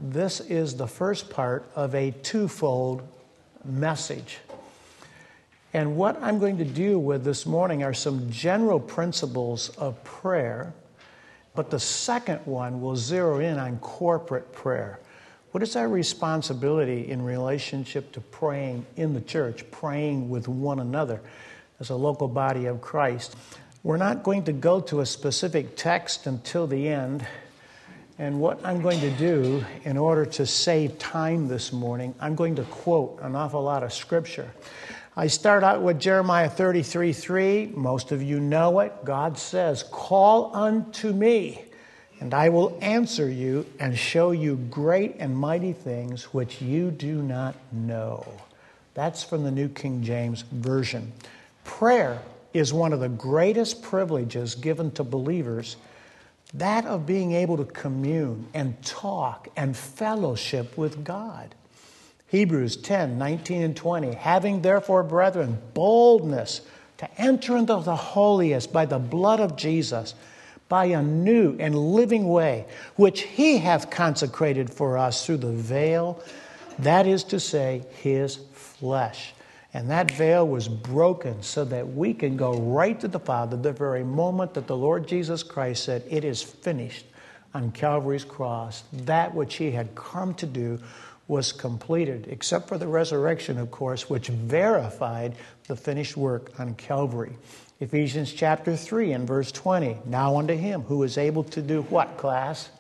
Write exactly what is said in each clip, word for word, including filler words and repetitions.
this is the first part of a twofold message. And what I'm going to deal with this morning are some general principles of prayer, but the second one will zero in on corporate prayer. What is our responsibility in relationship to praying in the church, praying with one another as a local body of Christ? We're not going to go to a specific text until the end. And what I'm going to do in order to save time this morning, I'm going to quote an awful lot of Scripture. I start out with Jeremiah thirty-three three. Most of you know it. God says, "Call unto me, and I will answer you and show you great and mighty things which you do not know." That's from the New King James Version. Prayer is one of the greatest privileges given to believers, that of being able to commune and talk and fellowship with God. Hebrews ten nineteen and twenty. "Having therefore, brethren, boldness to enter into the holiest by the blood of Jesus, by a new and living way, which he hath consecrated for us through the veil, that is to say, his flesh." And that veil was broken so that we can go right to the Father the very moment that the Lord Jesus Christ said, "It is finished," on Calvary's cross. That which he had come to do was completed, except for the resurrection, of course, which verified the finished work on Calvary. Ephesians chapter three and verse twenty. "Now unto him who is able to do" what, class?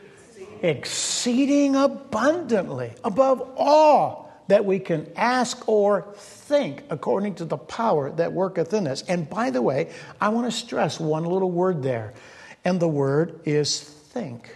Exceeding abundantly, above all that we can ask or think, according to the power that worketh in us. And by the way, I want to stress one little word there, and the word is think.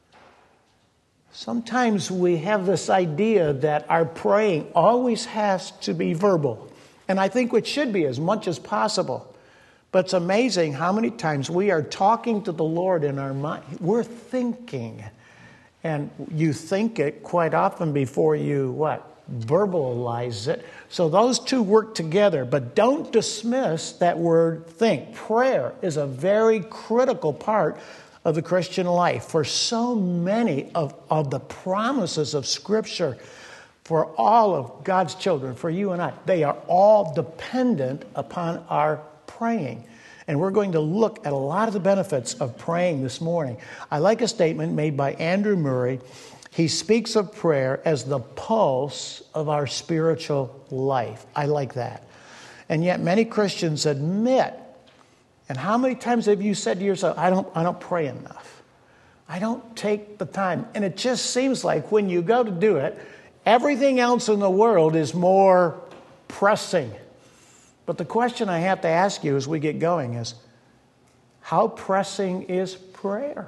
Sometimes we have this idea that our praying always has to be verbal, and I think it should be as much as possible. But it's amazing how many times we are talking to the Lord in our mind. We're thinking, and you think it quite often before you, what? Verbalize it. So those two work together, but don't dismiss that word think. Prayer is a very critical part of the Christian life. For so many of, of the promises of Scripture, for all of God's children, for you and I, they are all dependent upon our praying. And we're going to look at a lot of the benefits of praying this morning. I like a statement made by Andrew Murray. He speaks of prayer as the pulse of our spiritual life. I like that. And yet many Christians admit, and how many times have you said to yourself, I don't, I don't pray enough. I don't take the time. And it just seems like when you go to do it, everything else in the world is more pressing. But the question I have to ask you as we get going is, how pressing is prayer?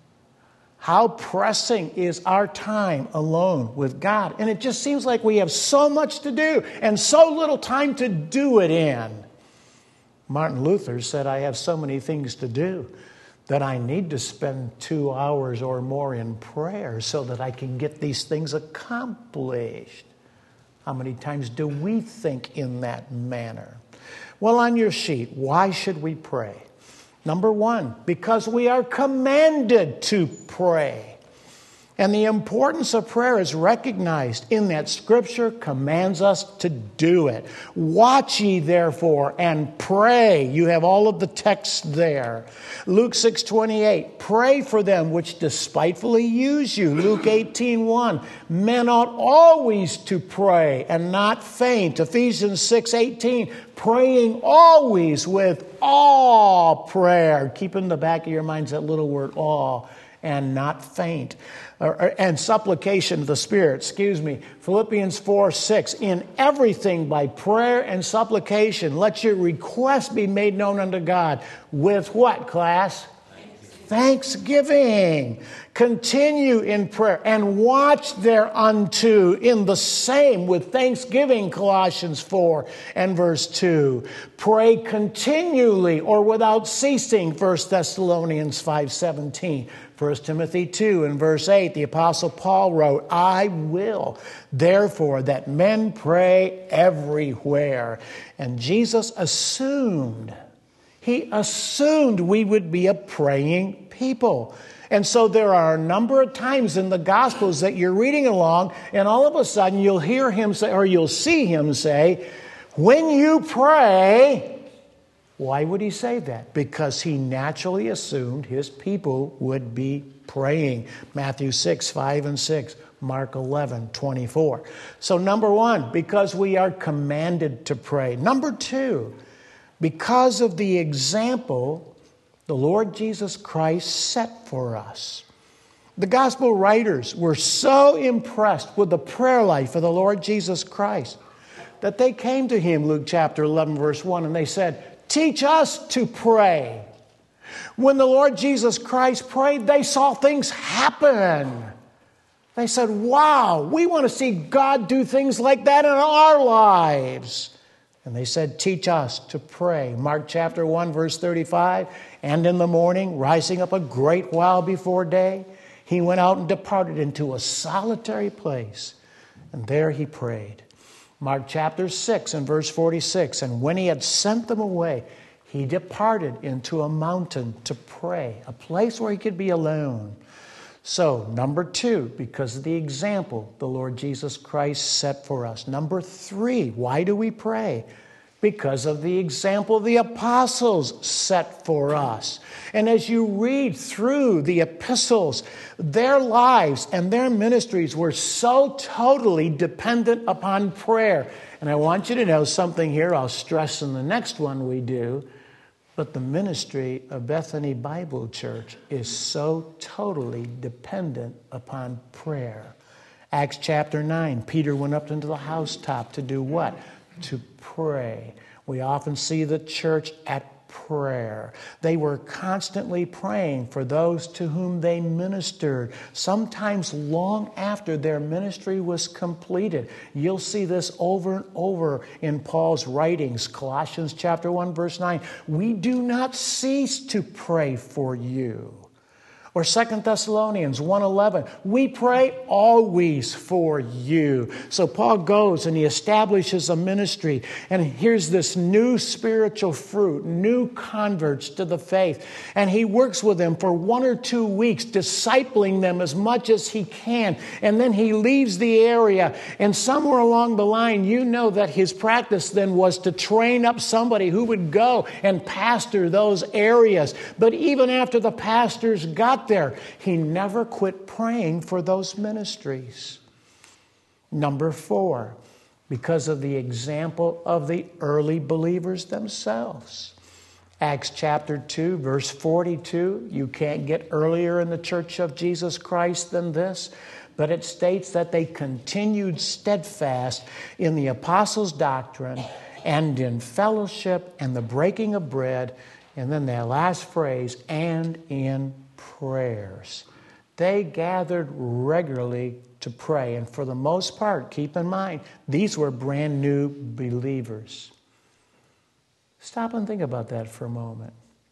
How pressing is our time alone with God? And it just seems like we have so much to do and so little time to do it in. Martin Luther said, "I have so many things to do that I need to spend two hours or more in prayer so that I can get these things accomplished." How many times do we think in that manner? Well, on your sheet, why should we pray? Number one, because we are commanded to pray. And the importance of prayer is recognized in that Scripture commands us to do it. "Watch ye therefore and pray." You have all of the text there. Luke six twenty-eight, "Pray for them which despitefully use you." Luke eighteen one, "Men ought always to pray and not faint." Ephesians six eighteen, "Praying always with all prayer." Keep in the back of your minds that little word all, and not faint. Or, or, and supplication of the Spirit, excuse me. Philippians four six, "In everything by prayer and supplication, let your request be made known unto God." With what, class? Thanksgiving. Continue in prayer and watch thereunto in the same with thanksgiving, Colossians four and verse two. Pray continually or without ceasing, First Thessalonians five seventeen. First Timothy two and verse eight, the Apostle Paul wrote, "I will, therefore, that men pray everywhere." And Jesus assumed, he assumed we would be a praying people. And so there are a number of times in the Gospels that you're reading along, and all of a sudden you'll hear him say, or you'll see him say, when you pray. Why would he say that? Because he naturally assumed his people would be praying. Matthew six, five and six. Mark eleven, twenty-four. So number one, because we are commanded to pray. Number two, because of the example the Lord Jesus Christ set for us. The gospel writers were so impressed with the prayer life of the Lord Jesus Christ that they came to him, Luke chapter eleven, verse one, and they said, teach us to pray. When the Lord Jesus Christ prayed, they saw things happen. They said, wow, we want to see God do things like that in our lives. And they said, teach us to pray. Mark chapter one, verse thirty-five. And in the morning, rising up a great while before day, he went out and departed into a solitary place. And there he prayed. Mark chapter six and verse forty-six. And when he had sent them away, he departed into a mountain to pray, a place where he could be alone. So, number two, because of the example the Lord Jesus Christ set for us. Number three, why do we pray? Because of the example the apostles set for us. And as you read through the epistles, their lives and their ministries were so totally dependent upon prayer. And I want you to know something here I'll stress in the next one we do. But the ministry of Bethany Bible Church is so totally dependent upon prayer. Acts chapter nine, Peter went up into the housetop to do what? To pray. We often see the church at prayer. They were constantly praying for those to whom they ministered, sometimes long after their ministry was completed. You'll see this over and over in Paul's writings. Colossians chapter one, verse nine. We do not cease to pray for you. Or Second Thessalonians one eleven, we pray always for you. So Paul goes and he establishes a ministry. And here's this new spiritual fruit, new converts to the faith. And he works with them for one or two weeks, discipling them as much as he can. And then he leaves the area. And somewhere along the line, you know that his practice then was to train up somebody who would go and pastor those areas. But even after the pastors got there, he never quit praying for those ministries. Number four, because of the example of the early believers themselves. Acts chapter two, verse forty-two. You can't get earlier in the church of Jesus Christ than this. But it states that they continued steadfast in the apostles' doctrine and in fellowship and the breaking of bread. And then their last phrase, and in prayers. They gathered regularly to pray. And for the most part, keep in mind, these were brand new believers. Stop and think about that for a moment.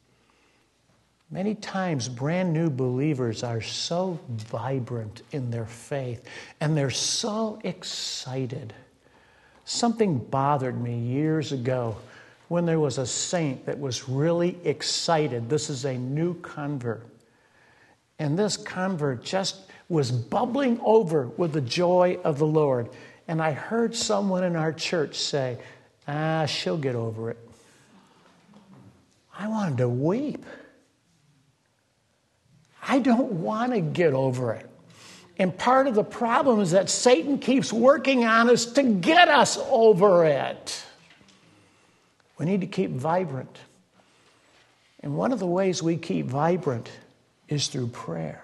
Many times, brand new believers are so vibrant in their faith, and they're so excited. Something bothered me years ago when there was a saint that was really excited. This is a new convert. And this convert just was bubbling over with the joy of the Lord. And I heard someone in our church say, ah, she'll get over it. I wanted to weep. I don't want to get over it. And part of the problem is that Satan keeps working on us to get us over it. We need to keep vibrant. And one of the ways we keep vibrant is through prayer.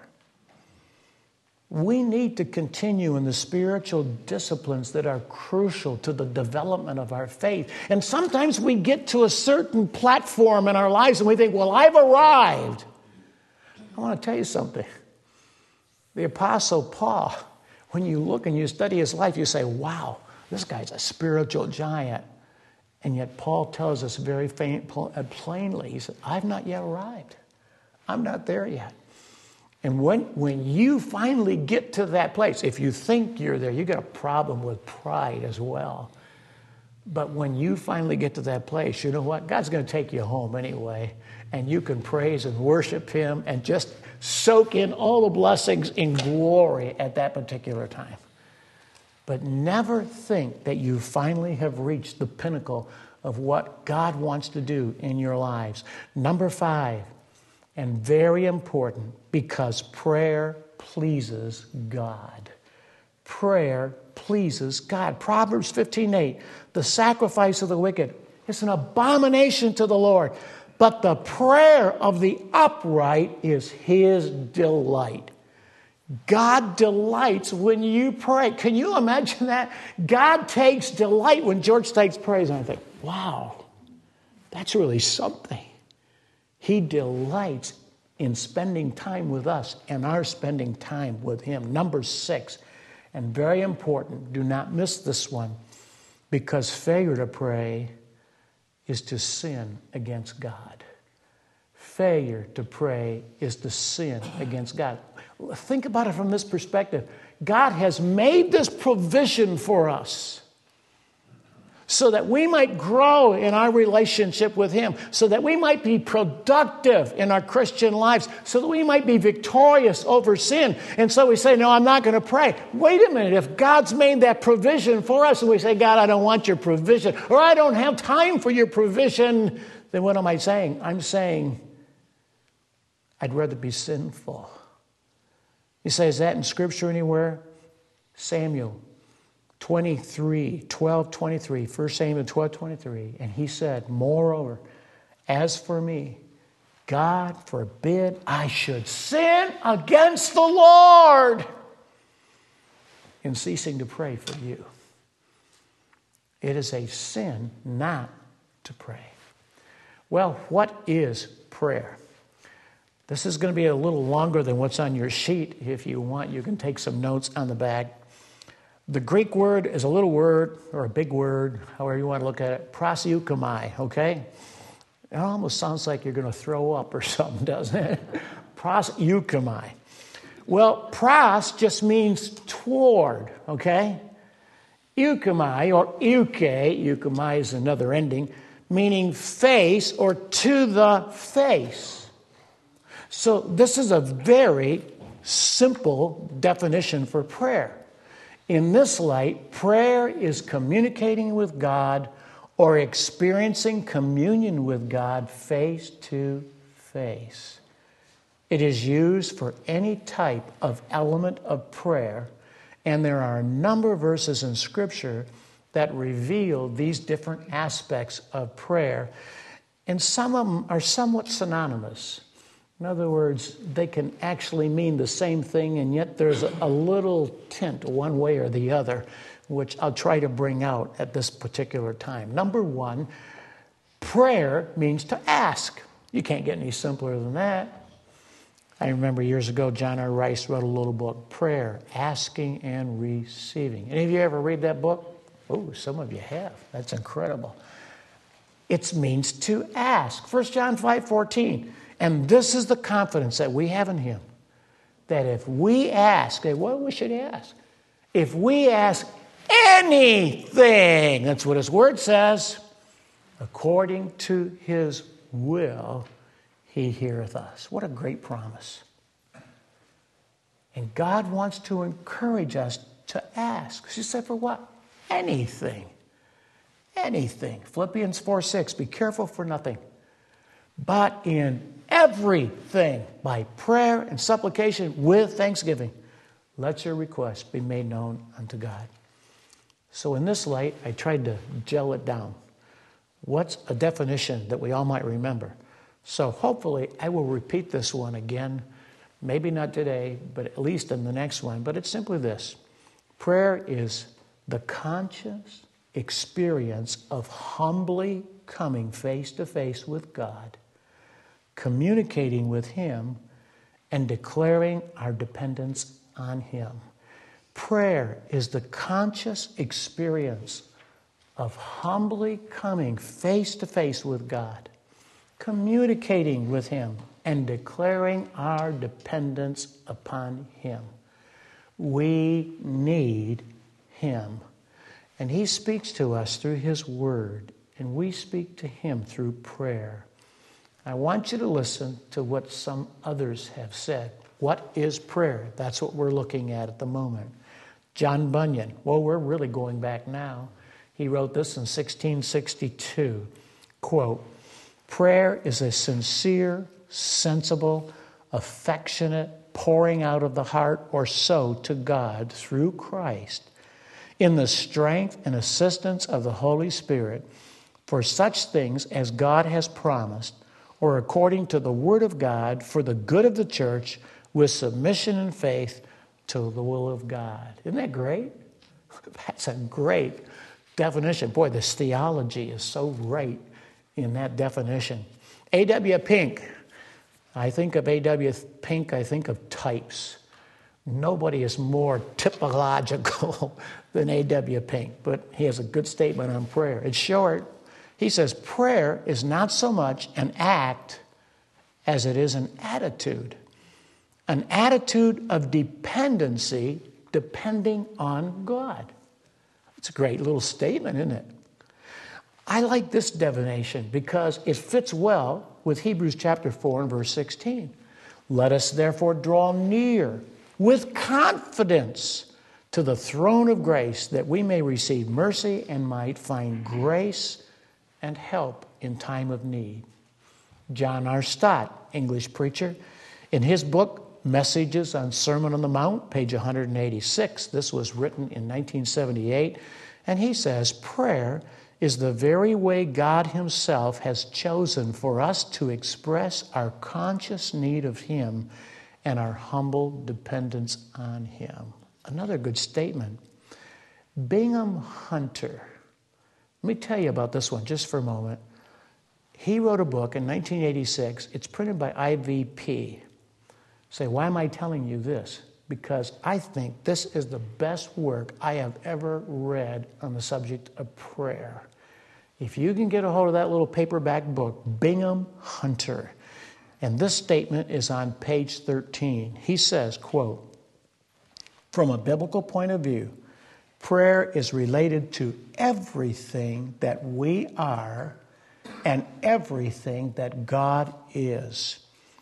We need to continue in the spiritual disciplines that are crucial to the development of our faith. And sometimes we get to a certain platform in our lives and we think, well, I've arrived. I want to tell you something. The Apostle Paul, when you look and you study his life, you say, wow, this guy's a spiritual giant. And yet Paul tells us very plainly, he said, I've not yet arrived. I'm not there yet. And when, when you finally get to that place, if you think you're there, you got a problem with pride as well. But when you finally get to that place, you know what? God's going to take you home anyway. And you can praise and worship him and just soak in all the blessings in glory at that particular time. But never think that you finally have reached the pinnacle of what God wants to do in your lives. Number five, and very important, because prayer pleases God. Prayer pleases God. Proverbs fifteen eight, the sacrifice of the wicked is an abomination to the Lord, but the prayer of the upright is his delight. God delights when you pray. Can you imagine that? God takes delight when George Stakes prays. And I think, wow, that's really something. He delights in spending time with us and our spending time with him. Number six, and very important, do not miss this one, because failure to pray is to sin against God. Failure to pray is to sin against God. Think about it from this perspective. God has made this provision for us so that we might grow in our relationship with him, so that we might be productive in our Christian lives, so that we might be victorious over sin. And so we say, no, I'm not going to pray. Wait a minute. If God's made that provision for us and we say, God, I don't want your provision, or I don't have time for your provision, then what am I saying? I'm saying I'd rather be sinful. You say, is that in Scripture anywhere? Samuel twenty-three, twelve, twenty-three, First Samuel twelve, twenty-three. And he said, moreover, as for me, God forbid I should sin against the Lord in ceasing to pray for you. It is a sin not to pray. Well, what is prayer? This is going to be a little longer than what's on your sheet. If you want, you can take some notes on the back. The Greek word is a little word, or a big word, however you want to look at it, proseuchomai, okay? It almost sounds like you're going to throw up or something, doesn't it? Proseuchomai. Well, pros just means toward, okay? Euchomai, or euche, euchomai is another ending, meaning face or to the face. So this is a very simple definition for prayer. In this light, prayer is communicating with God or experiencing communion with God face to face. It is used for any type of element of prayer, and there are a number of verses in Scripture that reveal these different aspects of prayer, and some of them are somewhat synonymous. In other words, they can actually mean the same thing, and yet there's a, a little tint one way or the other, which I'll try to bring out at this particular time. Number one, prayer means to ask. You can't get any simpler than that. I remember years ago, John R. Rice wrote a little book, Prayer, Asking and Receiving. Any of you ever read that book? Oh, some of you have. That's incredible. It means to ask. First John five fourteen. And this is the confidence that we have in him, that if we ask, what we should ask? If we ask anything, that's what his word says, according to his will, he heareth us. What a great promise. And God wants to encourage us to ask. She said, for what? Anything. Anything. Philippians four six, be careful for nothing, but in everything, by prayer and supplication with thanksgiving, let your requests be made known unto God. So in this light, I tried to gel it down. What's a definition that we all might remember? So hopefully I will repeat this one again, maybe not today, but at least in the next one. But it's simply this. Prayer is the conscious experience of humbly coming face to face with God, communicating with him, and declaring our dependence on him. Prayer is the conscious experience of humbly coming face to face with God, communicating with him, and declaring our dependence upon him. We need him. And he speaks to us through his word, and we speak to him through prayer. I want you to listen to what some others have said. What is prayer? That's what we're looking at at the moment. John Bunyan, well, we're really going back now. He wrote this in sixteen sixty-two. Quote, prayer is a sincere, sensible, affectionate pouring out of the heart or so to God through Christ in the strength and assistance of the Holy Spirit for such things as God has promised, or according to the Word of God for the good of the church with submission and faith to the will of God. Isn't that great? That's a great definition. Boy, this theology is so great in that definition. A W Pink. I think of A W Pink, I think of types. Nobody is more typological than A W Pink, but he has a good statement on prayer. It's short. He says, prayer is not so much an act as it is an attitude. An attitude of dependency, depending on God. It's a great little statement, isn't it? I like this definition because it fits well with Hebrews chapter four and verse sixteen. Let us therefore draw near with confidence to the throne of grace that we may receive mercy and might find grace and help in time of need. John R. Stott, English preacher, in his book, Messages on Sermon on the Mount, page one hundred eighty-six, this was written in nineteen seventy-eight, and he says, prayer is the very way God himself has chosen for us to express our conscious need of him and our humble dependence on him. Another good statement. Bingham Hunter. Let me tell you about this one just for a moment. He wrote a book in nineteen eighty-six. It's printed by I V P. Say, why am I telling you this? Because I think this is the best work I have ever read on the subject of prayer. If you can get a hold of that little paperback book, Bingham Hunter, and this statement is on page thirteen. He says, quote, from a biblical point of view, prayer is related to everything that we are and everything that God is.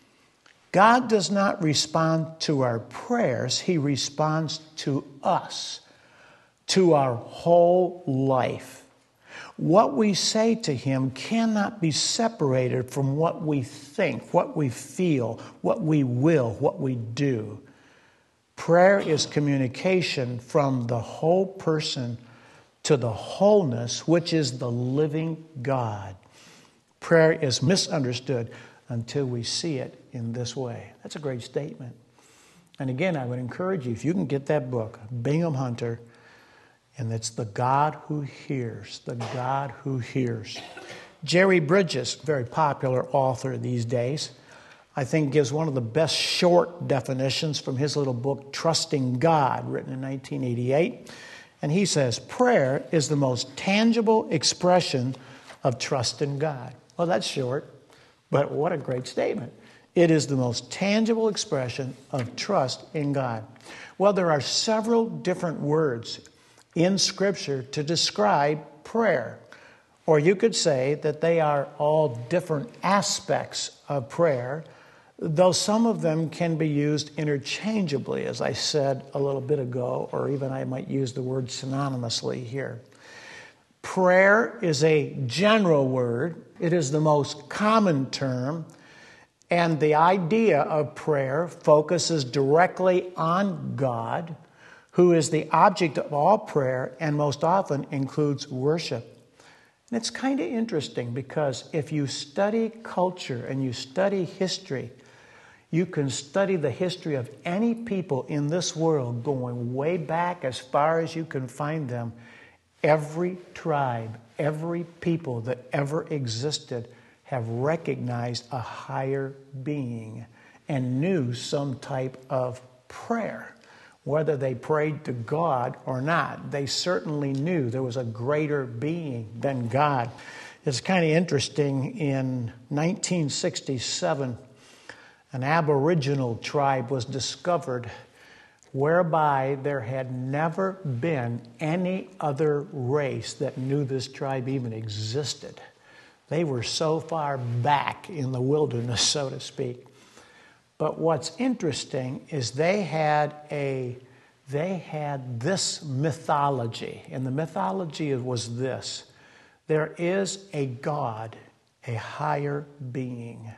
God does not respond to our prayers. He responds to us, to our whole life. What we say to him cannot be separated from what we think, what we feel, what we will, what we do. Prayer is communication from the whole person to the wholeness, which is the living God. Prayer is misunderstood until we see it in this way. That's a great statement. And again, I would encourage you, if you can get that book, Bingham Hunter, and it's The God Who Hears, The God Who Hears. Jerry Bridges, very popular author these days, I think gives one of the best short definitions from his little book, Trusting God, written in nineteen eighty-eight. And he says, prayer is the most tangible expression of trust in God. Well, that's short, but what a great statement. It is the most tangible expression of trust in God. Well, there are several different words in Scripture to describe prayer. Or you could say that they are all different aspects of prayer, though some of them can be used interchangeably, as I said a little bit ago, or even I might use the word synonymously here. Prayer is a general word. It is the most common term, and the idea of prayer focuses directly on God, who is the object of all prayer and most often includes worship. And it's kind of interesting because if you study culture and you study history, you can study the history of any people in this world going way back as far as you can find them. Every tribe, every people that ever existed have recognized a higher being and knew some type of prayer. Whether they prayed to God or not, they certainly knew there was a greater being than God. It's kind of interesting. In nineteen sixty-seven, an Aboriginal tribe was discovered whereby there had never been any other race that knew this tribe even existed. They were so far back in the wilderness, so to speak. But what's interesting is they had a they had this mythology, and the mythology was this: there is a God, a higher being,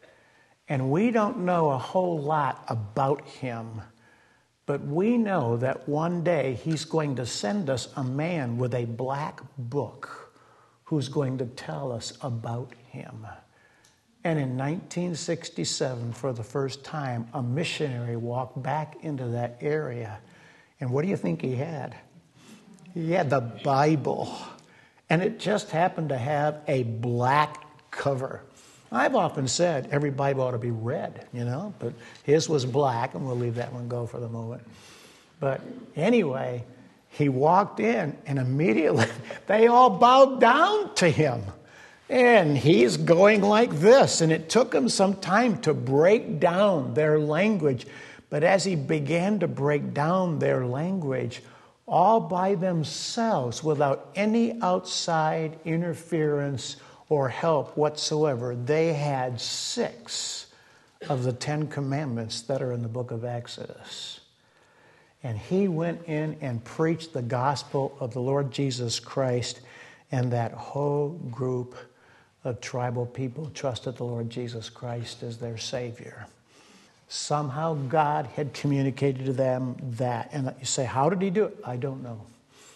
and we don't know a whole lot about him, but we know that one day he's going to send us a man with a black book who's going to tell us about him. And in nineteen sixty-seven, for the first time, a missionary walked back into that area. And what do you think he had? He had the Bible. And it just happened to have a black cover. I've often said every Bible ought to be red, you know, but his was black, and we'll leave that one go for the moment. But anyway, he walked in, and immediately they all bowed down to him. And he's going like this, and it took him some time to break down their language. But as he began to break down their language, all by themselves, without any outside interference or help whatsoever, they had six of the Ten Commandments that are in the book of Exodus. And he went in and preached the gospel of the Lord Jesus Christ, and that whole group of tribal people trusted the Lord Jesus Christ as their Savior. Somehow God had communicated to them that. And you say, how did he do it? I don't know.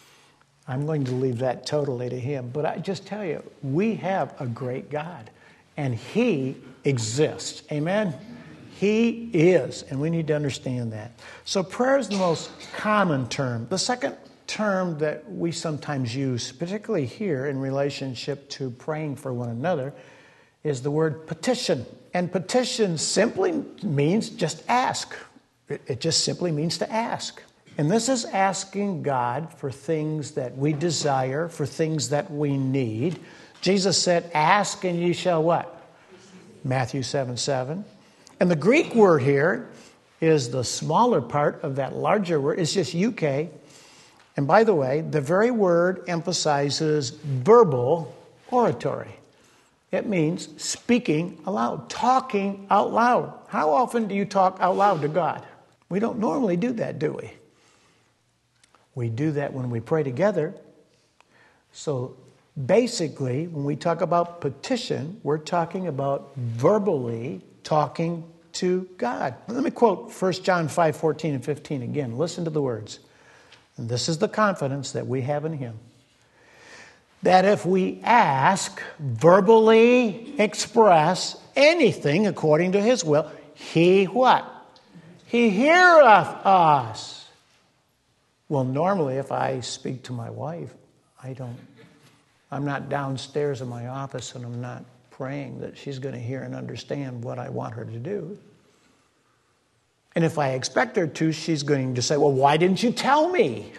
I'm going to leave that totally to him. But I just tell you, we have a great God, and he exists. Amen? He is, and we need to understand that. So prayer is the most common term. The second term that we sometimes use, particularly here in relationship to praying for one another, is the word petition. And petition simply means just ask. It just simply means to ask. And this is asking God for things that we desire, for things that we need. Jesus said, ask and ye shall what? Matthew seven seven. And the Greek word here is the smaller part of that larger word. It's just euche. And by the way, the very word emphasizes verbal oratory. It means speaking aloud, talking out loud. How often do you talk out loud to God? We don't normally do that, do we? We do that when we pray together. So basically, when we talk about petition, we're talking about verbally talking to God. Let me quote First John five fourteen and fifteen again. Listen to the words. And this is the confidence that we have in him. That if we ask, verbally express anything according to his will, he what? He heareth us. Well, normally if I speak to my wife, I don't, I'm not downstairs in my office and I'm not praying that she's going to hear and understand what I want her to do. And if I expect her to, she's going to say, well, why didn't you tell me?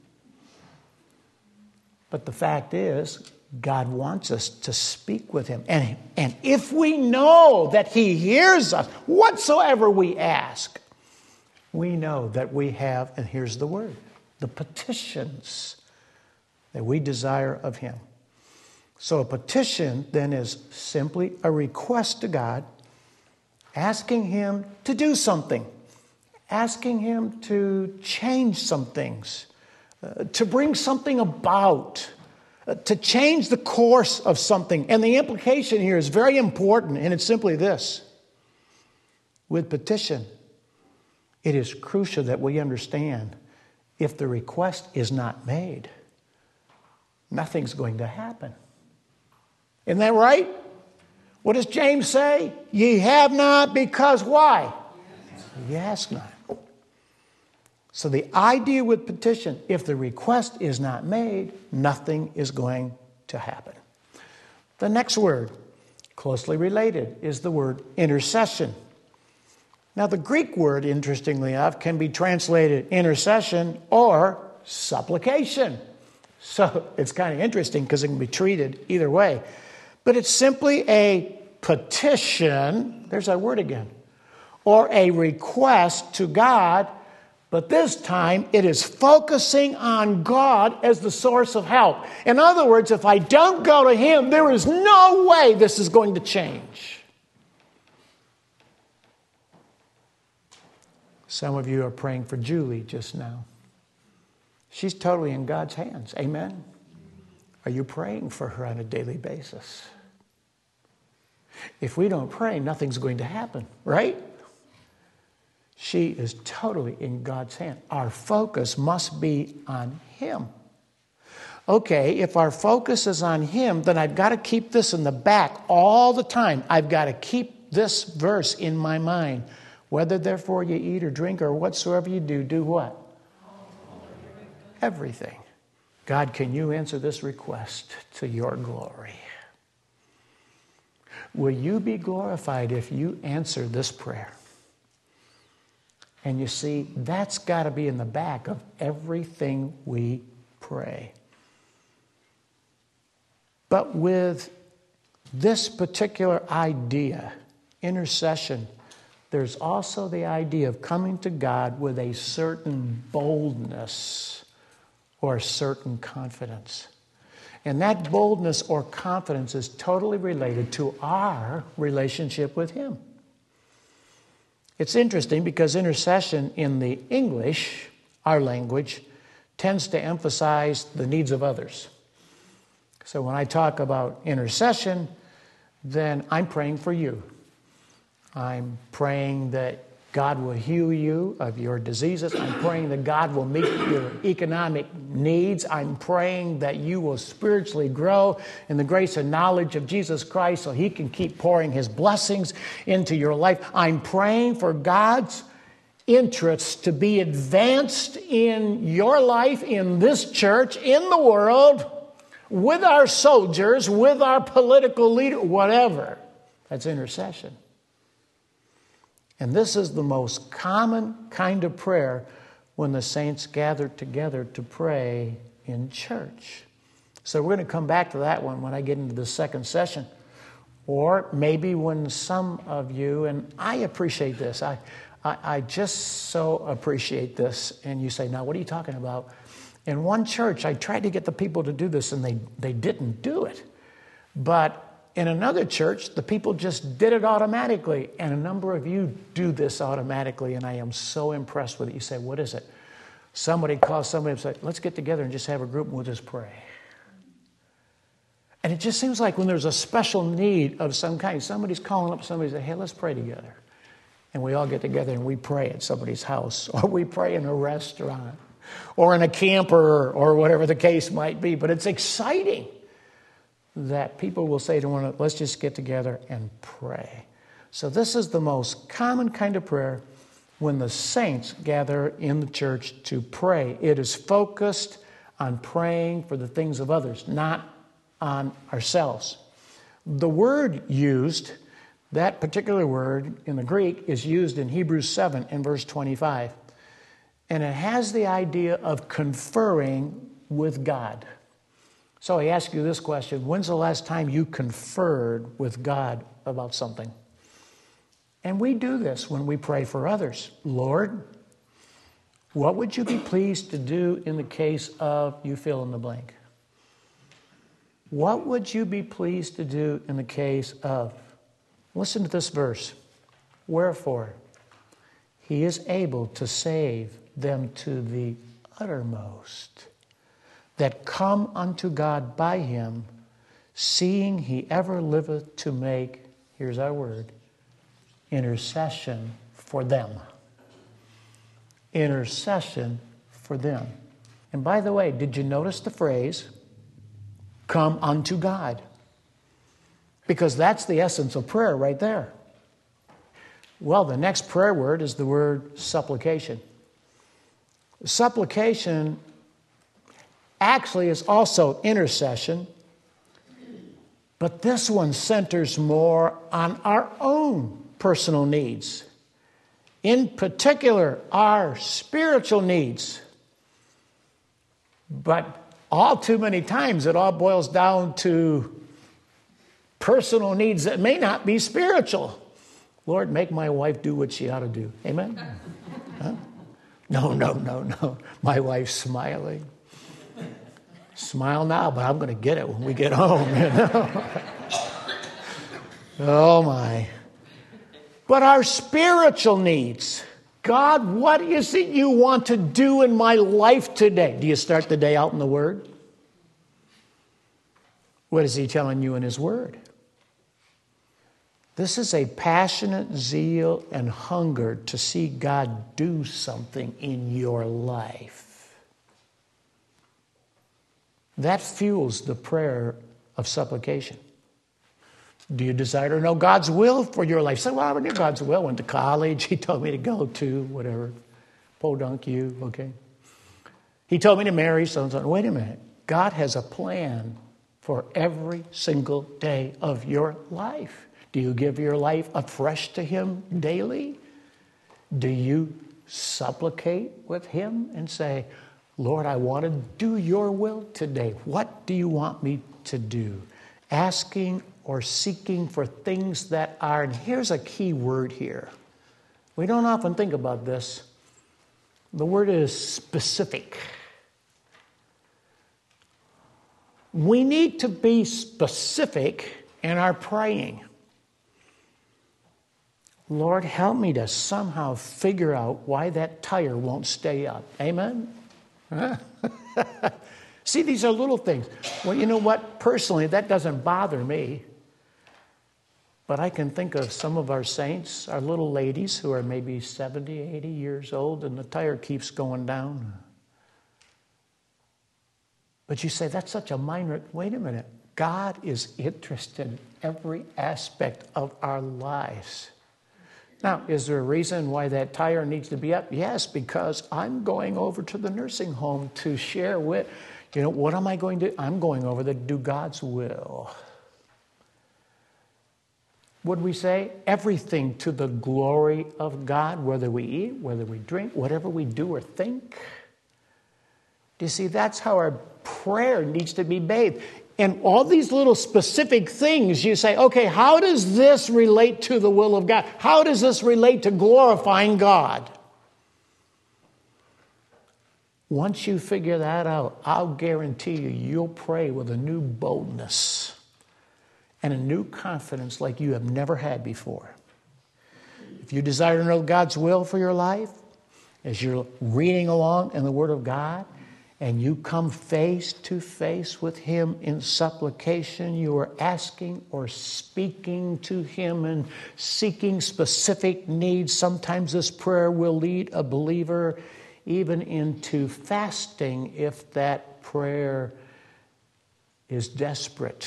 But the fact is, God wants us to speak with him. And, and if we know that he hears us, whatsoever we ask, we know that we have, and here's the word, the petitions that we desire of him. So a petition then is simply a request to God, asking him to do something, asking him to change some things, uh, to bring something about, uh, to change the course of something. And the implication here is very important, and it's simply this. With petition, it is crucial that we understand if the request is not made, nothing's going to happen. Isn't that right? What does James say? Ye have not because why? Ye ask not. So the idea with petition, if the request is not made, nothing is going to happen. The next word, closely related, is the word intercession. Now the Greek word, interestingly enough, can be translated intercession or supplication. So it's kind of interesting because it can be treated either way. But it's simply a petition, there's that word again, or a request to God, But this time, it is focusing on God as the source of help. In other words, if I don't go to Him, there is no way this is going to change. Some of you are praying for Julie just now. She's totally in God's hands. Amen? Are you praying for her on a daily basis? If we don't pray, nothing's going to happen, right? She is totally in God's hand. Our focus must be on Him. Okay, if our focus is on Him, then I've got to keep this in the back all the time. I've got to keep this verse in my mind. Whether therefore you eat or drink or whatsoever you do, do what? Everything. God, can you answer this request to your glory? Will you be glorified if you answer this prayer? And you see, that's got to be in the back of everything we pray. But with this particular idea, intercession, there's also the idea of coming to God with a certain boldness or a certain confidence. And that boldness or confidence is totally related to our relationship with Him. It's interesting because intercession in the English, our language, tends to emphasize the needs of others. So when I talk about intercession, then I'm praying for you. I'm praying that God will heal you of your diseases. I'm praying that God will meet your economic needs. I'm praying that you will spiritually grow in the grace and knowledge of Jesus Christ so He can keep pouring His blessings into your life. I'm praying for God's interests to be advanced in your life, in this church, in the world, with our soldiers, with our political leader, whatever. That's intercession. And this is the most common kind of prayer when the saints gather together to pray in church. So we're going to come back to that one when I get into the second session. Or maybe when some of you, and I appreciate this, I, I, I just so appreciate this, and you say, now what are you talking about? In one church, I tried to get the people to do this, and they, they didn't do it. But in another church, the people just did it automatically. And a number of you do this automatically, and I am so impressed with it. You say, what is it? Somebody calls somebody and says, let's get together and just have a group and we'll just pray. And it just seems like when there's a special need of some kind, somebody's calling up somebody and say, hey, let's pray together. And we all get together and we pray at somebody's house, or we pray in a restaurant, or in a camper, or whatever the case might be. But it's exciting that people will say to one another, let's just get together and pray. So this is the most common kind of prayer when the saints gather in the church to pray. It is focused on praying for the things of others, not on ourselves. The word used, that particular word in the Greek, is used in Hebrews seven in verse twenty-five. And it has the idea of conferring with God. So I ask you this question: when's the last time you conferred with God about something? And we do this when we pray for others. Lord, what would you be pleased to do in the case of you fill in the blank? What would you be pleased to do in the case of? Listen to this verse. Wherefore, He is able to save them to the uttermost that come unto God by Him, seeing He ever liveth to make, here's our word, intercession for them. Intercession for them. And by the way, did you notice the phrase, come unto God? Because that's the essence of prayer right there. Well, the next prayer word is the word supplication. Supplication actually is also intercession, but this one centers more on our own personal needs. In particular, our spiritual needs. But all too many times it all boils down to personal needs that may not be spiritual. Lord, make my wife do what she ought to do. Amen? Huh? No, no, no, no. My wife's smiling. Smile now, but I'm going to get it when we get home. You know? Oh, my. But our spiritual needs. God, what is it you want to do in my life today? Do you start the day out in the Word? What is He telling you in His Word? This is a passionate zeal and hunger to see God do something in your life. That fuels the prayer of supplication. Do you desire to know God's will for your life? Say, well, I knew God's will. Went to college. He told me to go to whatever. Podunk you, okay? He told me to marry so-and-so. Wait a minute. God has a plan for every single day of your life. Do you give your life afresh to Him daily? Do you supplicate with Him and say, Lord, I want to do your will today. What do you want me to do? Asking or seeking for things that are, and here's a key word here. We don't often think about this. The word is specific. We need to be specific in our praying. Lord, help me to somehow figure out why that tire won't stay up. Amen? See, these are little things. Well, you know what? Personally, that doesn't bother me. But I can think of some of our saints, our little ladies who are maybe seventy, eighty years old, and the tire keeps going down. But you say, that's such a minor... Wait a minute. God is interested in every aspect of our lives. Now, is there a reason why that tire needs to be up? Yes, because I'm going over to the nursing home to share with... You know, what am I going to do? I'm going over to do God's will. Would we say everything to the glory of God, whether we eat, whether we drink, whatever we do or think? Do you see, that's how our prayer needs to be bathed. And all these little specific things, you say, okay, how does this relate to the will of God? How does this relate to glorifying God? Once you figure that out, I'll guarantee you, you'll pray with a new boldness and a new confidence like you have never had before. If you desire to know God's will for your life, as you're reading along in the Word of God, and you come face to face with Him in supplication, you are asking or speaking to Him and seeking specific needs. Sometimes this prayer will lead a believer even into fasting if that prayer is desperate.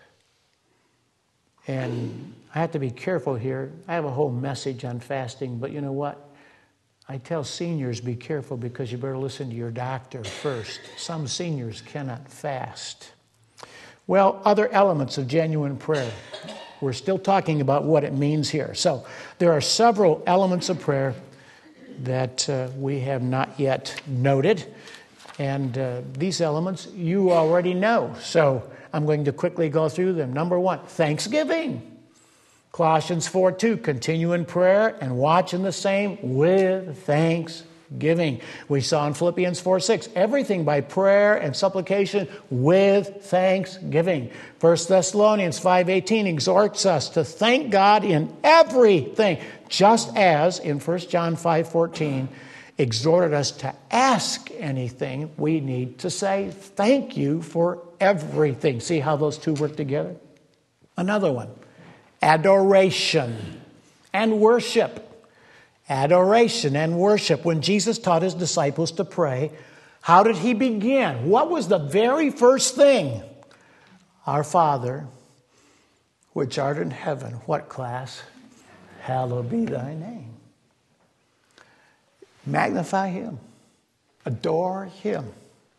And I have to be careful here. I have a whole message on fasting, but you know what? I tell seniors, be careful because you better listen to your doctor first. Some seniors cannot fast. Well, other elements of genuine prayer. We're still talking about what it means here. So there are several elements of prayer that uh, we have not yet noted. And uh, these elements you already know. So I'm going to quickly go through them. Number one, thanksgiving. Colossians four two, continue in prayer and watch in the same with thanksgiving. We saw in Philippians four six, everything by prayer and supplication with thanksgiving. First Thessalonians five eighteen exhorts us to thank God in everything, just as in First John five fourteen exhorted us to ask anything. We need to say thank you for everything. See how those two work together? Another one. Adoration and worship. Adoration and worship. When Jesus taught His disciples to pray, how did He begin? What was the very first thing? Our Father, which art in heaven. What class? Hallowed be thy name. Magnify Him. Adore Him.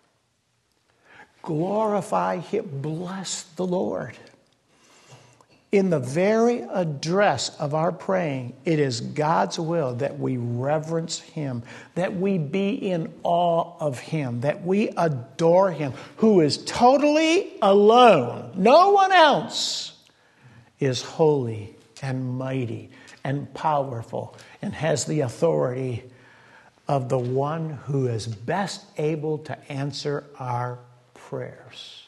Glorify Him. Bless the Lord. In the very address of our praying, it is God's will that we reverence Him, that we be in awe of Him, that we adore Him, who is totally alone. No one else is holy and mighty and powerful and has the authority of the one who is best able to answer our prayers.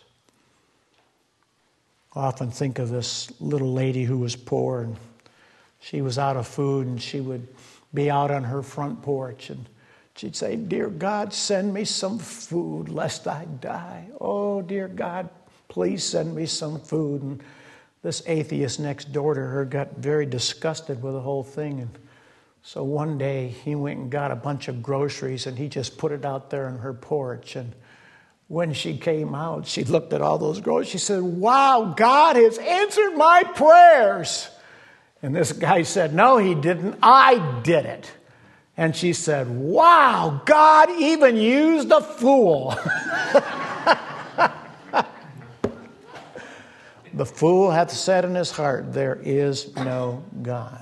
I often think of this little lady who was poor, and she was out of food, and she would be out on her front porch, and she'd say, "Dear God, send me some food lest I die. Oh, dear God, please send me some food." And this atheist next door to her got very disgusted with the whole thing. And so one day he went and got a bunch of groceries, and he just put it out there on her porch. And when she came out, she looked at all those groceries. She said, "Wow, God has answered my prayers." And this guy said, "No, he didn't. I did it." And she said, "Wow, God even used a fool." The fool hath said in his heart, "There is no God."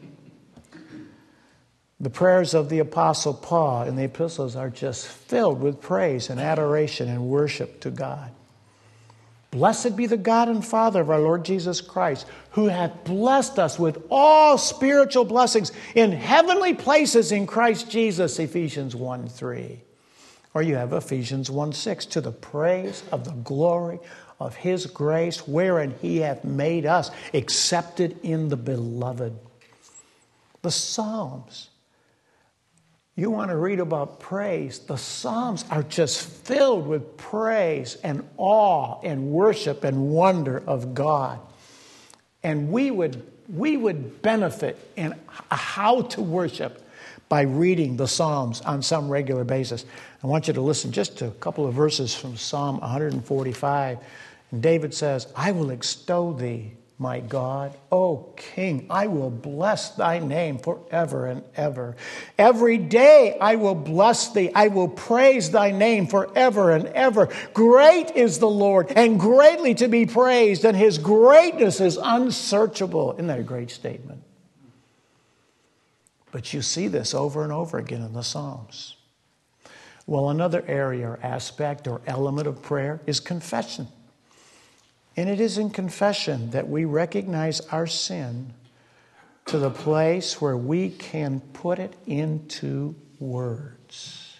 The prayers of the Apostle Paul in the epistles are just filled with praise and adoration and worship to God. Blessed be the God and Father of our Lord Jesus Christ, who hath blessed us with all spiritual blessings in heavenly places in Christ Jesus, Ephesians one three. Or you have Ephesians one six, to the praise of the glory of his grace, wherein he hath made us accepted in the beloved. The Psalms. You want to read about praise, the Psalms are just filled with praise and awe and worship and wonder of God. And we would, we would benefit in how to worship by reading the Psalms on some regular basis. I want you to listen just to a couple of verses from Psalm one forty-five. And David says, "I will extol thee, my God, O King, I will bless thy name forever and ever. Every day I will bless thee. I will praise thy name forever and ever. Great is the Lord, and greatly to be praised, and his greatness is unsearchable." Isn't that a great statement? But you see this over and over again in the Psalms. Well, another area or aspect or element of prayer is confession. And it is in confession that we recognize our sin to the place where we can put it into words.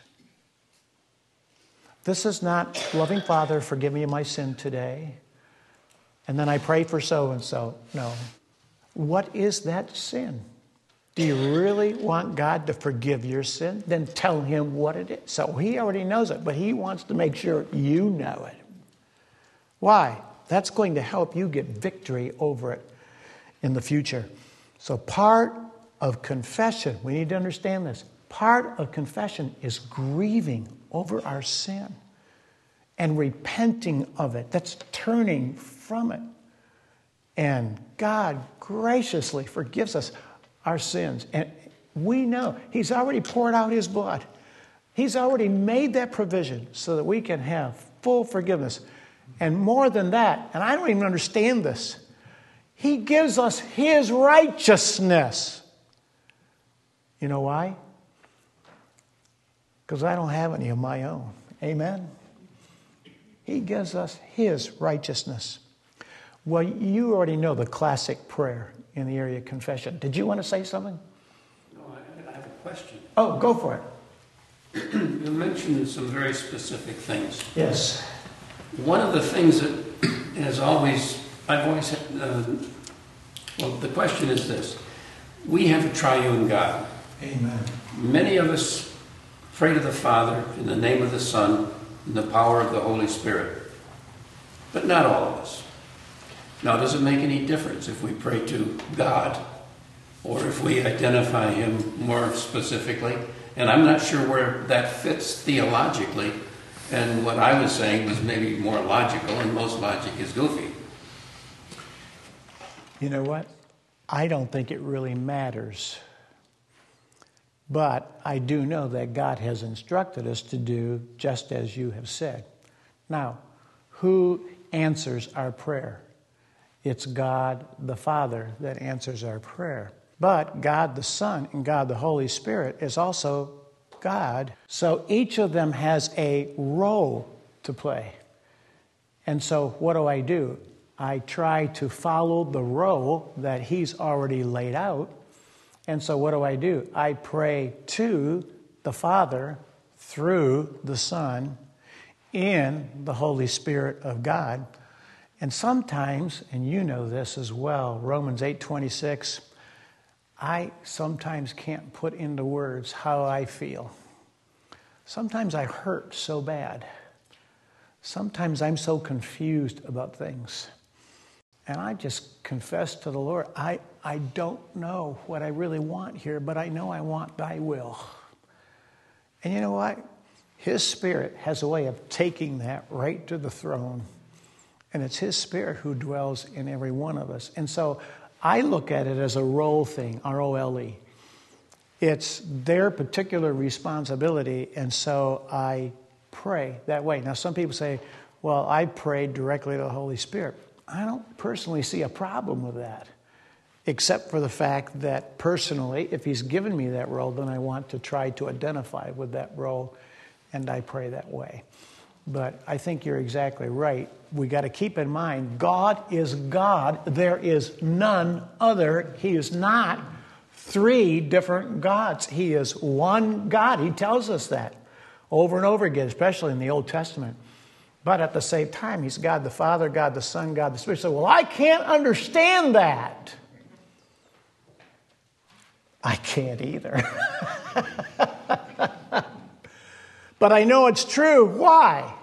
This is not, "Loving Father, forgive me my sin today, and then I pray for so-and-so." No. What is that sin? Do you really want God to forgive your sin? Then tell him what it is. So he already knows it, but he wants to make sure you know it. Why? That's going to help you get victory over it in the future. So part of confession, we need to understand this. Part of confession is grieving over our sin and repenting of it. That's turning from it. And God graciously forgives us our sins. And we know he's already poured out his blood. He's already made that provision so that we can have full forgiveness. And more than that, and I don't even understand this, he gives us his righteousness. You know why? Because I don't have any of my own. Amen? He gives us his righteousness. Well, you already know the classic prayer in the area of confession. Did you want to say something? No, I have a question. Oh, go for it. You mentioned some very specific things. Yes. One of the things that has always, I've always had, uh, well, the question is this. We have a triune God. Amen. Many of us pray to the Father in the name of the Son, in the power of the Holy Spirit. But not all of us. Now, does it make any difference if we pray to God or if we identify him more specifically? And I'm not sure where that fits theologically. And what I was saying was maybe more logical, and most logic is goofy. You know what? I don't think it really matters. But I do know that God has instructed us to do just as you have said. Now, who answers our prayer? It's God the Father that answers our prayer. But God the Son and God the Holy Spirit is also God. So each of them has a role to play. And so what do I do? I try to follow the role that he's already laid out. And so what do I do? I pray to the Father through the Son in the Holy Spirit of God. And sometimes, and you know this as well, Romans eight twenty-six, I sometimes can't put into words how I feel. Sometimes I hurt so bad. Sometimes I'm so confused about things. And I just confess to the Lord, I, I don't know what I really want here, but I know I want thy will. And you know what? His Spirit has a way of taking that right to the throne. And it's His Spirit who dwells in every one of us. And so I look at it as a role thing, R O L E. It's their particular responsibility, and so I pray that way. Now, some people say, well, I pray directly to the Holy Spirit. I don't personally see a problem with that, except for the fact that personally, if He's given me that role, then I want to try to identify with that role, and I pray that way. But I think you're exactly right. We got to keep in mind, God is God. There is none other. He is not three different gods. He is one God. He tells us that over and over again, especially in the Old Testament. But at the same time, He's God the Father, God the Son, God the Spirit. So, well, I can't understand that. I can't either. But I know it's true. Why?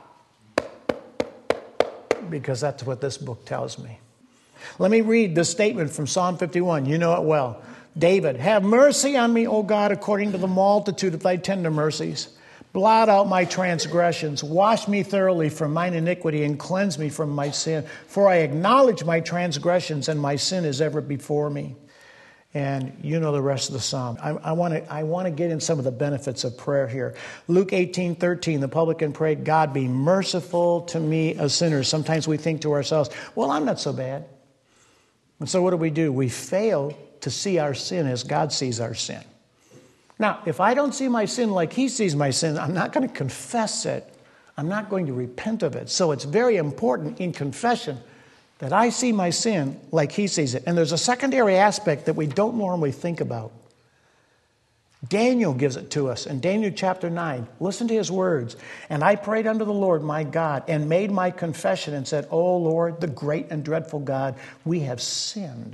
Because that's what this book tells me. Let me read this statement from Psalm fifty-one. You know it well. David, have mercy on me, O God, according to the multitude of thy tender mercies. Blot out my transgressions. Wash me thoroughly from mine iniquity and cleanse me from my sin. For I acknowledge my transgressions and my sin is ever before me. And you know the rest of the psalm. I, I want to I want to get in some of the benefits of prayer here. Luke eighteen thirteen, the publican prayed, God be merciful to me, a sinner. Sometimes we think to ourselves, well, I'm not so bad. And so what do we do? We fail to see our sin as God sees our sin. Now, if I don't see my sin like He sees my sin, I'm not going to confess it. I'm not going to repent of it. So it's very important in confession that I see my sin like He sees it. And there's a secondary aspect that we don't normally think about. Daniel gives it to us in Daniel chapter nine. Listen to his words. And I prayed unto the Lord my God and made my confession and said, O Lord, the great and dreadful God, we have sinned.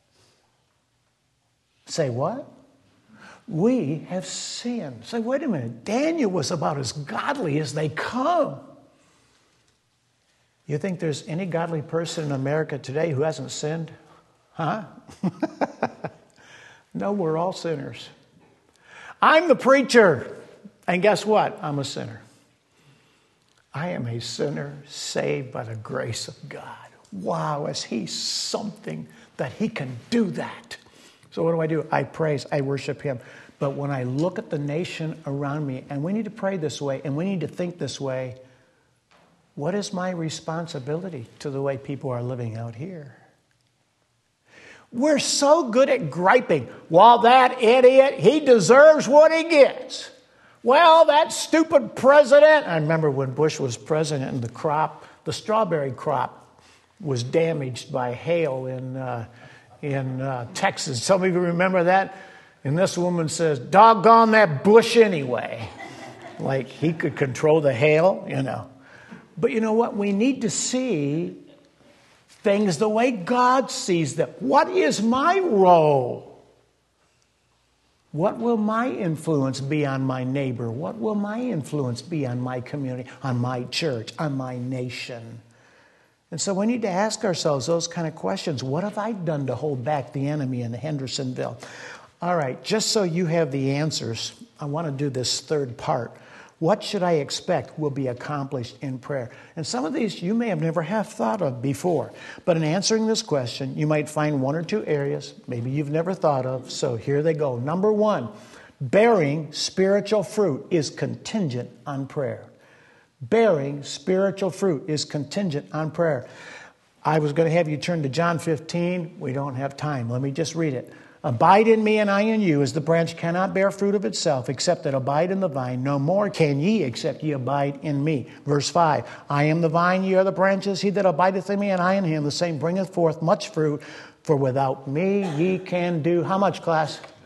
Say what? We have sinned. Say, wait a minute. Daniel was about as godly as they come. You think there's any godly person in America today who hasn't sinned? Huh? No, we're all sinners. I'm the preacher. And guess what? I'm a sinner. I am a sinner saved by the grace of God. Wow, is He something that He can do that? So what do I do? I praise, I worship Him. But when I look at the nation around me, and we need to pray this way, and we need to think this way, what is my responsibility to the way people are living out here? We're so good at griping. Well, that idiot, he deserves what he gets. Well, that stupid president. I remember when Bush was president and the crop, the strawberry crop was damaged by hail in uh, in uh, Texas. Some of you remember that? And this woman says, doggone that Bush anyway. Like he could control the hail, you know. But you know what? We need to see things the way God sees them. What is my role? What will my influence be on my neighbor? What will my influence be on my community, on my church, on my nation? And so we need to ask ourselves those kind of questions. What have I done to hold back the enemy in Hendersonville? All right, just so you have the answers, I want to do this third part. What should I expect will be accomplished in prayer? And some of these you may have never have thought of before. But in answering this question, you might find one or two areas maybe you've never thought of. So here they go. Number one, bearing spiritual fruit is contingent on prayer. Bearing spiritual fruit is contingent on prayer. I was going to have you turn to John fifteen. We don't have time. Let me just read it. Abide in me and I in you, as the branch cannot bear fruit of itself, except it abide in the vine. No more can ye, except ye abide in me. Verse five, I am the vine, ye are the branches. He that abideth in me and I in him, the same bringeth forth much fruit. For without me ye can do, how much, class?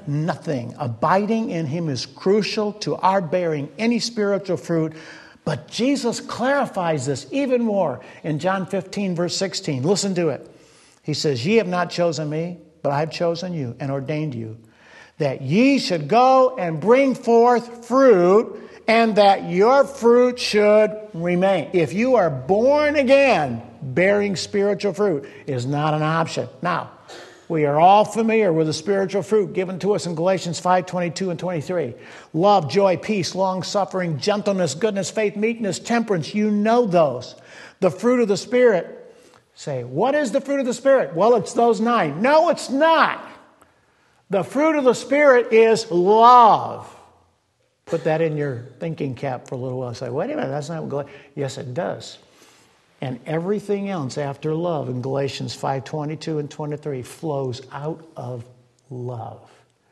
nothing. Abiding in him is crucial to our bearing any spiritual fruit. But Jesus clarifies this even more in John fifteen, verse sixteen. Listen to it. He says, ye have not chosen me, but I have chosen you and ordained you, that ye should go and bring forth fruit, and that your fruit should remain. If you are born again, bearing spiritual fruit is not an option. Now, we are all familiar with the spiritual fruit given to us in Galatians five, twenty-two and twenty-three. Love, joy, peace, long-suffering, gentleness, goodness, faith, meekness, temperance. You know those. The fruit of the Spirit. Say, what is the fruit of the Spirit? Well, it's those nine. No, it's not. The fruit of the Spirit is love. Put that in your thinking cap for a little while. Say, wait a minute, that's not what Galatians... Yes, it does. And everything else after love in Galatians five, twenty-two and twenty-three flows out of love.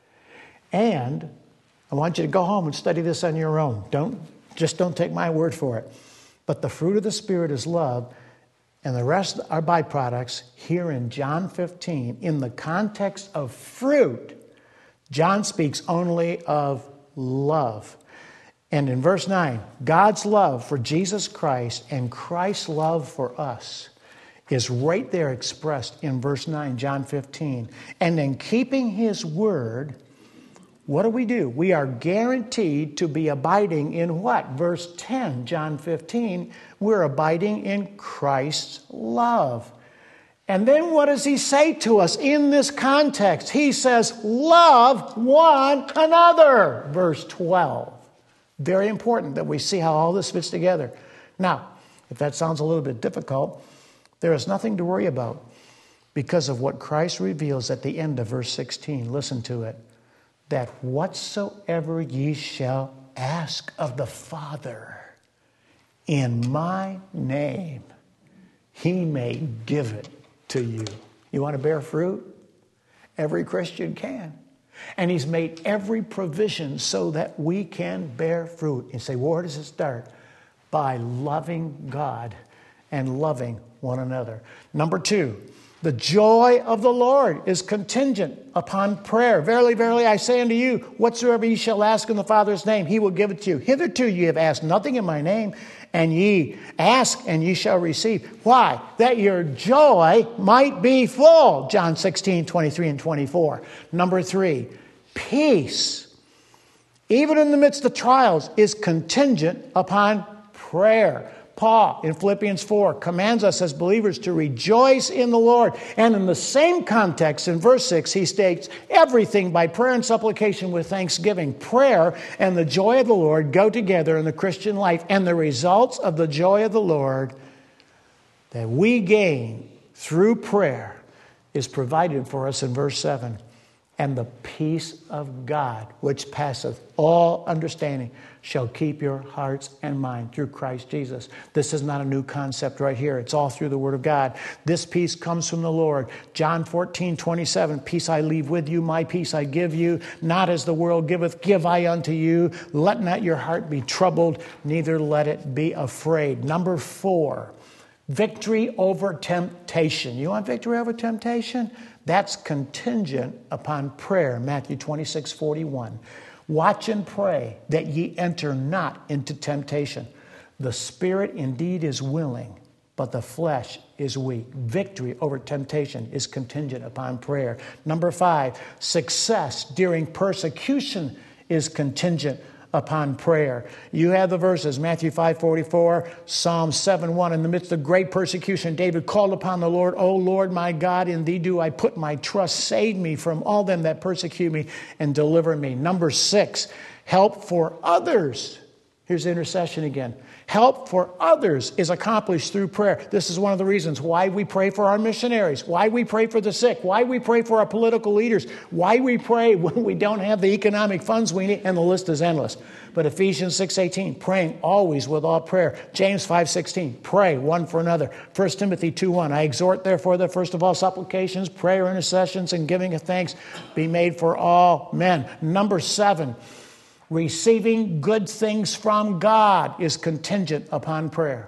And I want you to go home and study this on your own. Don't, just don't take my word for it. But the fruit of the Spirit is love, and the rest are byproducts. Here in John fifteen, in the context of fruit, John speaks only of love. And in verse nine, God's love for Jesus Christ and Christ's love for us is right there expressed in verse nine, John fifteen. And in keeping his word, what do we do? We are guaranteed to be abiding in what? Verse ten, John fifteen, we're abiding in Christ's love. And then what does he say to us in this context? He says, love one another. Verse twelve. Very important that we see how all this fits together. Now, if that sounds a little bit difficult, there is nothing to worry about because of what Christ reveals at the end of verse sixteen. Listen to it. That whatsoever ye shall ask of the Father in my name, he may give it to you. You want to bear fruit? Every Christian can. And he's made every provision so that we can bear fruit. You say, well, where does it start? By loving God and loving one another. Number two, the joy of the Lord is contingent upon prayer. Verily, verily, I say unto you, whatsoever ye shall ask in the Father's name, he will give it to you. Hitherto ye have asked nothing in my name, and ye ask, and ye shall receive. Why? That your joy might be full. John sixteen, twenty-three and twenty-four. Number three, peace, even in the midst of trials, is contingent upon prayer. Paul, in Philippians four, commands us as believers to rejoice in the Lord. And in the same context, in verse six, he states, everything by prayer and supplication with thanksgiving. Prayer and the joy of the Lord go together in the Christian life. And the results of the joy of the Lord that we gain through prayer is provided for us in verse seven. And the peace of God, which passeth all understanding, shall keep your hearts and mind through Christ Jesus. This is not a new concept right here. It's all through the Word of God. This peace comes from the Lord. John fourteen, twenty-seven, peace I leave with you, my peace I give you. Not as the world giveth, give I unto you. Let not your heart be troubled, neither let it be afraid. Number four, victory over temptation. You want victory over temptation? That's contingent upon prayer. Matthew twenty-six, forty-one. Watch and pray that ye enter not into temptation. The spirit indeed is willing, but the flesh is weak. Victory over temptation is contingent upon prayer. Number five, success during persecution is contingent upon prayer. You have the verses, Matthew five, forty-four, Psalm seven, one. In the midst of great persecution, David called upon the Lord, O Lord my God, in thee do I put my trust. Save me from all them that persecute me and deliver me. Number six, help for others. Here's intercession again. Help for others is accomplished through prayer. This is one of the reasons why we pray for our missionaries, why we pray for the sick, why we pray for our political leaders, why we pray when we don't have the economic funds we need, and the list is endless. But Ephesians six, eighteen, praying always with all prayer. James five, sixteen, pray one for another. First Timothy two, one, I exhort therefore that first of all supplications, prayer, intercessions, and giving of thanks be made for all men. Number seven, receiving good things from God is contingent upon prayer.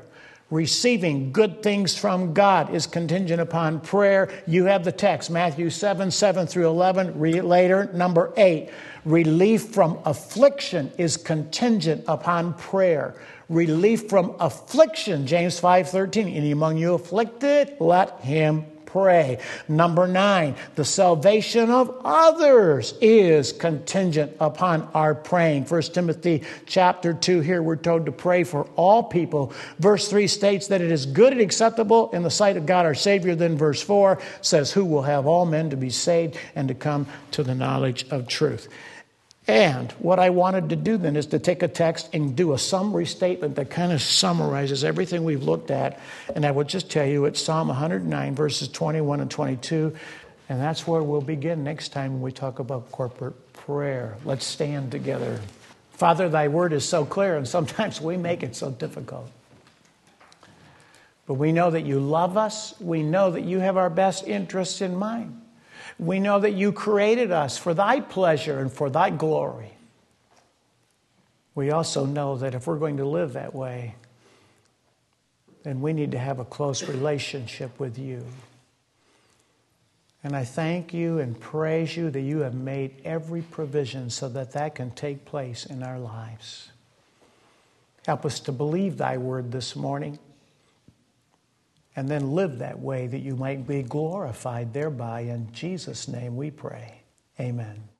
Receiving good things from God is contingent upon prayer. You have the text, Matthew seven, seven through eleven. Read it later. Number eight, relief from affliction is contingent upon prayer. Relief from affliction, James five, thirteen. Any among you afflicted? Let him pray. Number nine, the salvation of others is contingent upon our praying. First Timothy chapter two, here we're told to pray for all people. Verse three states that it is good and acceptable in the sight of God our Savior. Then verse four says, who will have all men to be saved and to come to the knowledge of truth. And what I wanted to do then is to take a text and do a summary statement that kind of summarizes everything we've looked at. And I would just tell you it's Psalm one hundred nine, verses twenty-one and twenty-two. And that's where we'll begin next time when we talk about corporate prayer. Let's stand together. Father, thy word is so clear, and sometimes we make it so difficult. But we know that you love us. We know that you have our best interests in mind. We know that you created us for thy pleasure and for thy glory. We also know that if we're going to live that way, then we need to have a close relationship with you. And I thank you and praise you that you have made every provision so that that can take place in our lives. Help us to believe thy word this morning, and then live that way that you might be glorified thereby. In Jesus' name we pray. Amen.